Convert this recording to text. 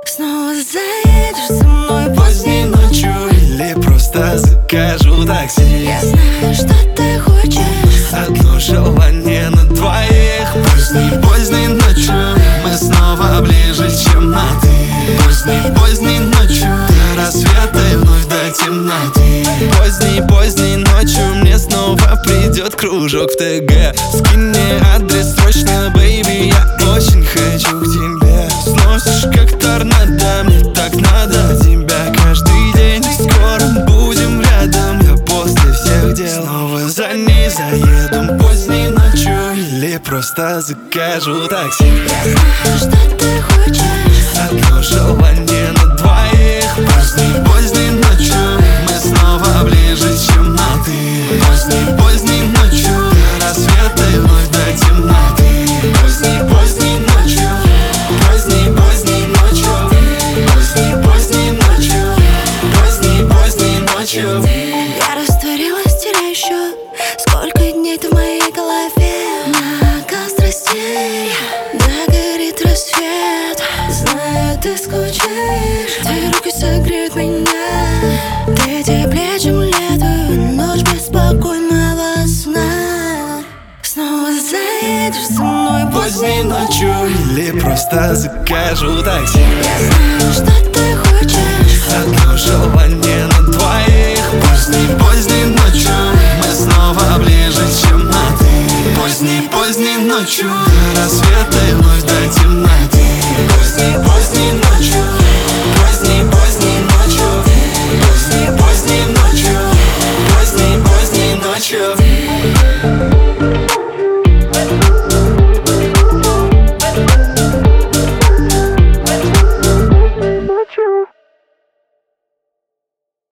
Снова заедешь со мной Поздней ночью или просто закажу такси. Я знаю, что ты хочешь. Одно желание на двоих. Поздней ночью мы снова ближе, чем на ты. Поздней ночью до рассвета и вновь до темноты. Поздней ночью мне снова придет кружок в ТГ. Скинь мне адрес срочно, бэйби, я очень хочу к тебе. Сносишь как торнадо, мне так надо тебя каждый день. Скоро будем рядом, я после всех дел снова за ней заеду поздней ночью или просто закажу такси. Я знаю, что ты хочешь. Одно желание на двоих. Поздней ночью мы снова ближе, чем на ты. Поздней ночью до рассвета и вновь до темноты. Поздней ночью. Поздней ночью. Поздней ночью. Поздней ночью. Я растворилась, теряю счет. Сколько дней ты в моей голове. Накал страстей, да горит рассвет. Знаю, ты скучаешь. Твои руки согреют меня. Ты теплее, чем летом. Ночь беспокойного сна. Снова заедешь со мной Поздней ночью или просто закажу такси. Я знаю, что ты хочешь. Одно желание на двоих. Поздней ночью мы снова ближе, чем на ты. Поздней ночью до рассвета и вновь до темноты.